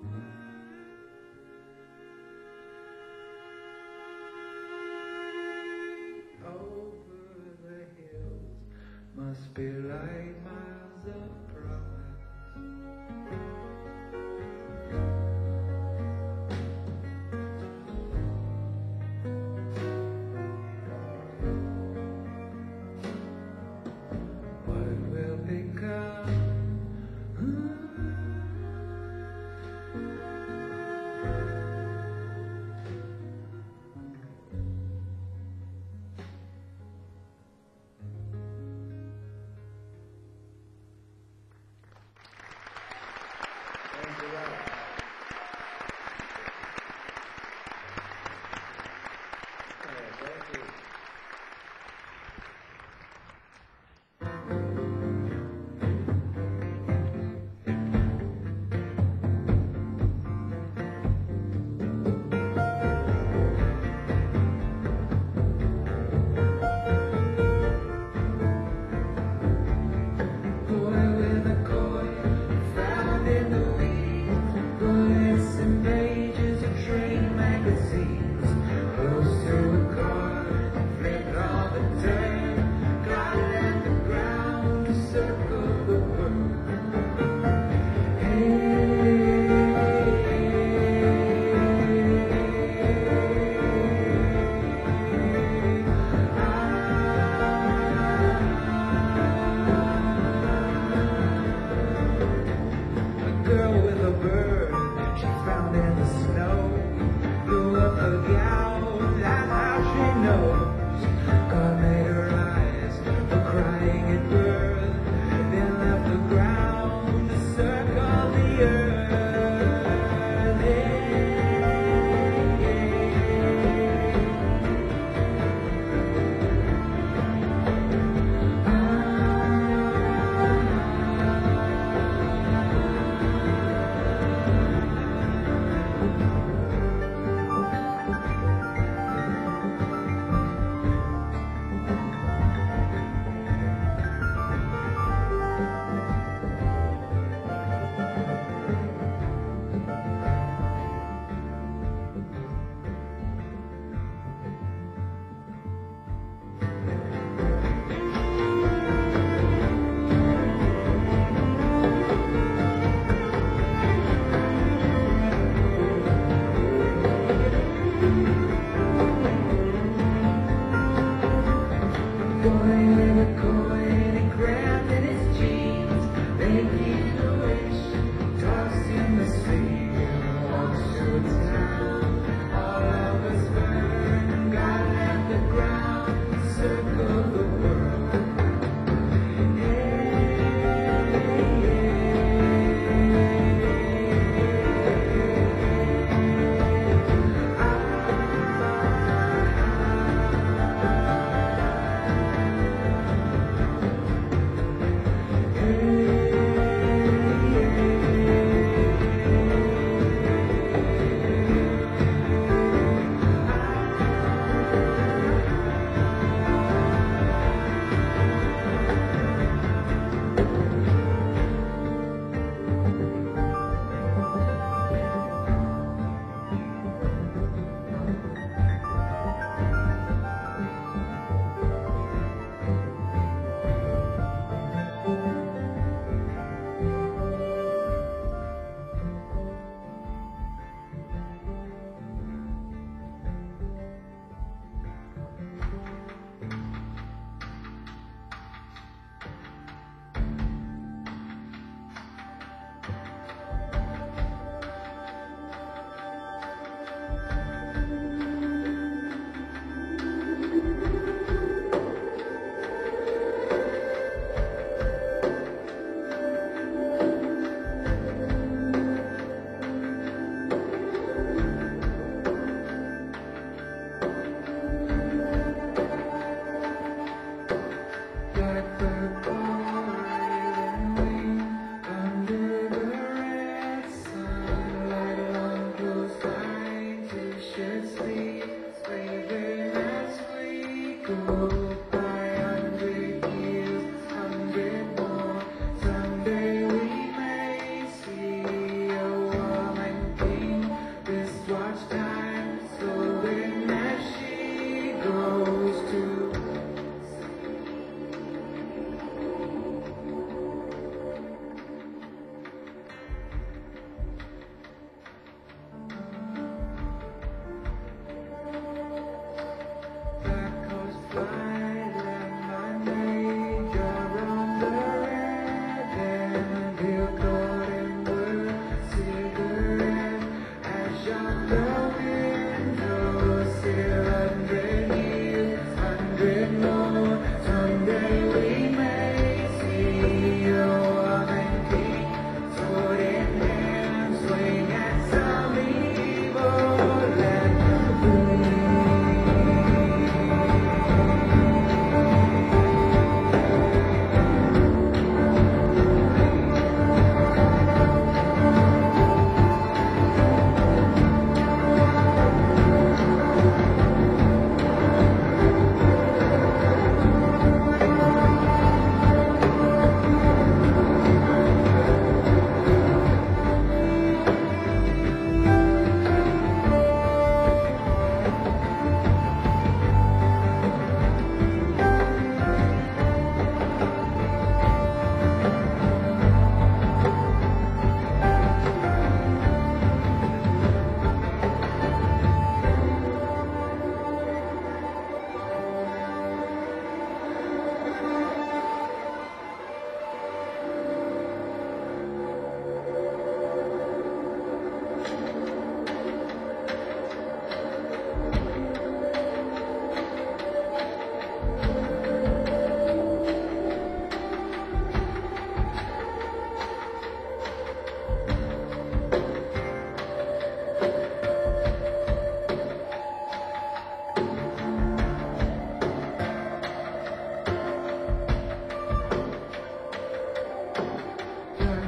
wide. Over the hills must be like miles of promise. What will become?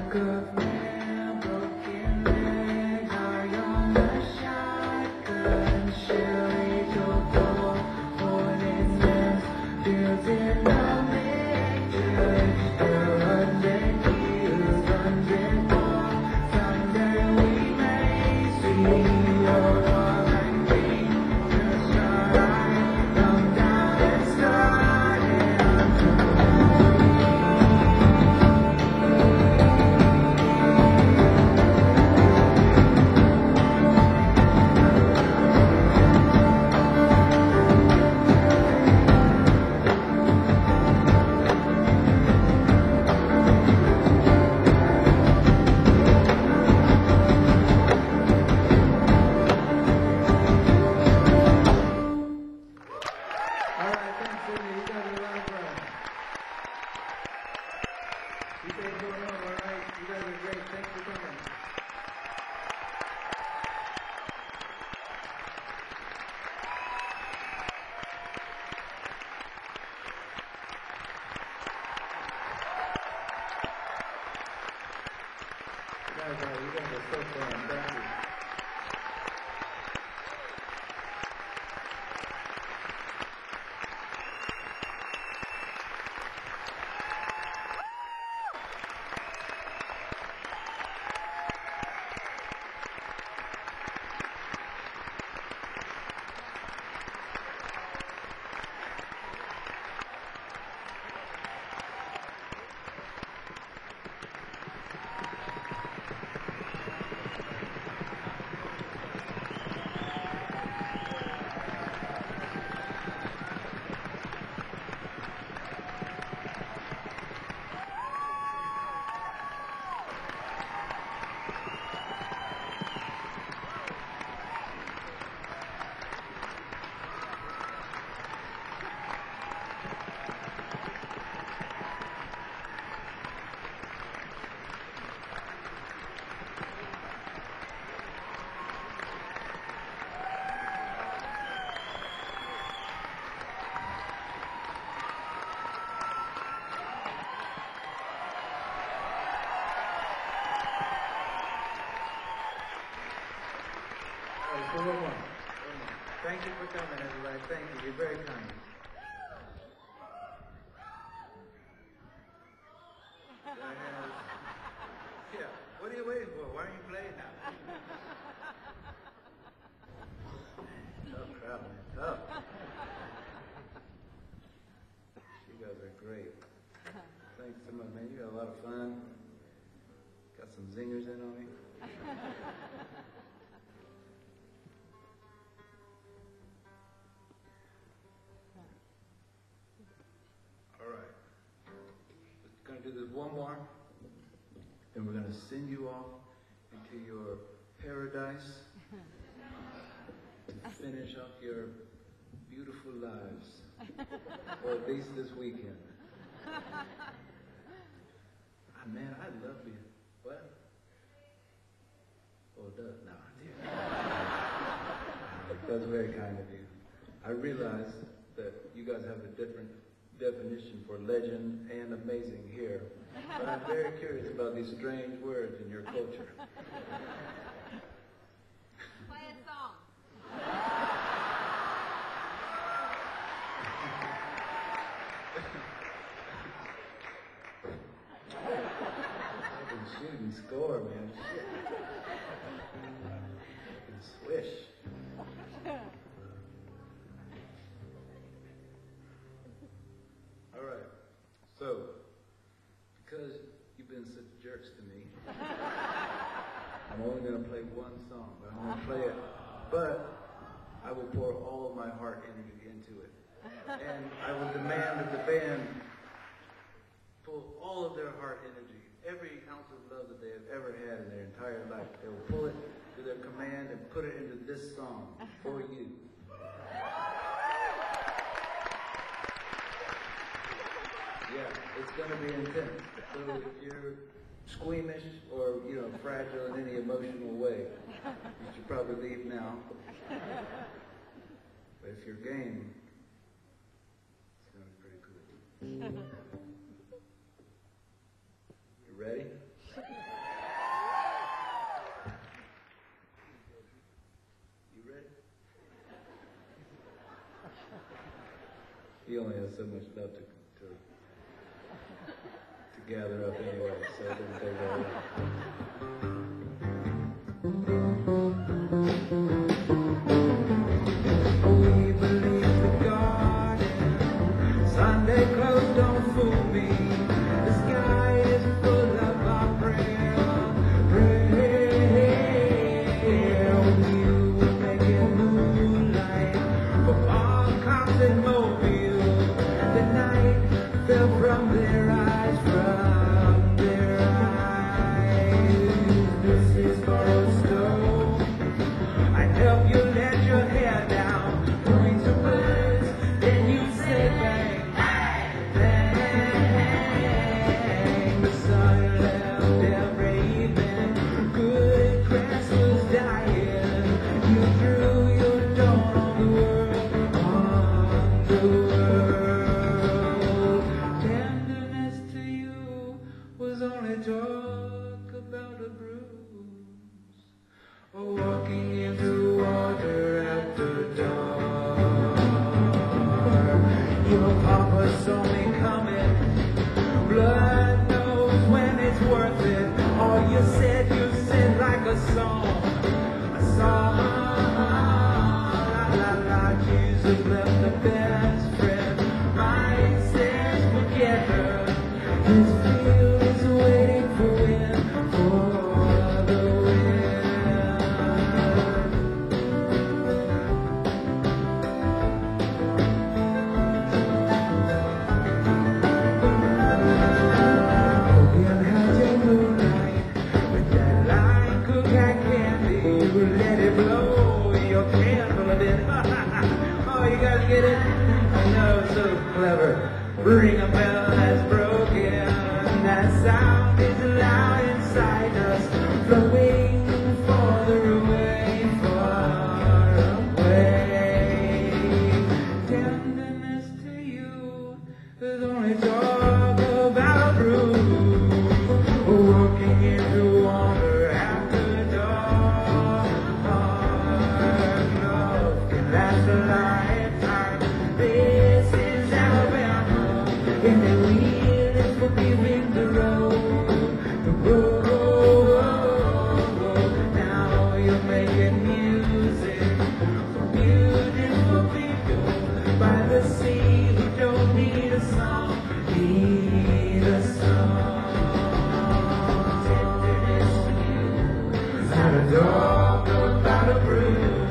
handcuffed man, broken legs, are you on the shotgun? Shelly took door, holding this, feels in the mixture. Still hundred years, hundred more. Someday we may see your one thing. Just alright, come down and start it. All right, thanks, Sydney. You guys are a lot of fun. You guys going home, all right? You guys are great. Thanks for coming. You guys are so fun. Thank you. One more. Thank you for coming, everybody. Thank you. You're very kind. Yeah. What are you waiting for? Why aren't you playing now? Tough crowd, man. Tough. You guys are great. Thanks so much, man. You got a lot of fun. Got some zingers in on me. Do this one more, and we're going to send you off into your paradise to finish off your beautiful lives, or at least this weekend. Man, I love you. What? Oh, duh, no. That's very kind of you. I realize that you guys have a different definition for legend and amazing here, but I'm very curious about these strange words in your culture. Play a song. I can shoot and score, man. Shit. I can swish. All right. So, because you've been such jerks to me, I'm only going to play one song, but I'm going to play it. But I will pour all of my heart energy into it. And I will demand that the band pull all of their heart energy, every ounce of love that they have ever had in their entire life. They will pull it to their command and put it into this song for you. Yeah, it's going to be intense. So if you're squeamish or, fragile in any emotional way, you should probably leave now. But if you're game, it's going to be pretty cool. You ready? You ready? He only has so much stuff to gather up anyway, so it doesn't take very long. We believe the garden, Sunday clothes don't fool me. The sky is full of our prayer. We will make it moonlight for all cops in Mobile. The night fell from their eyes, from their eyes. This is borrowed stone. I help you let your hair down, point to birds, then you say bang, bang, bang. The sun left every evening, good grass was dying. You drew your dawn on the world. Tenderness to you was only talk about a bruise, or walking into water after dark. Your papa saw me coming, blood knows when it's worth it. All you said like a song, la la la. Jesus left the best friend, mine says forget her. His field is waiting for wind, for the wind. Hogan had your moonlight with that line cook had candy. You let it blow your candle a bit. Oh, you guys get it? I know, so clever. Ring a bell that's broken. That sound is loud inside us, flowing farther away, far away. Tenderness to you is only talk about a bruise, walking into water after dark. Love can last a lifetime. This is Alabama, and the wheel is forgiving the road, the road. Now you're making music for beautiful people by the sea who don't need a song, need a song. Tenderness to you is not a dog about a bruise.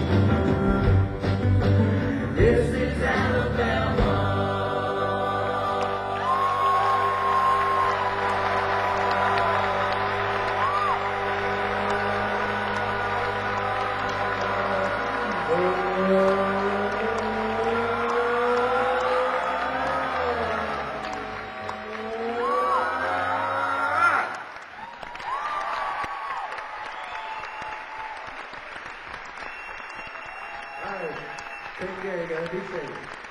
This is Alabama. All right. Take care, guys. Be safe.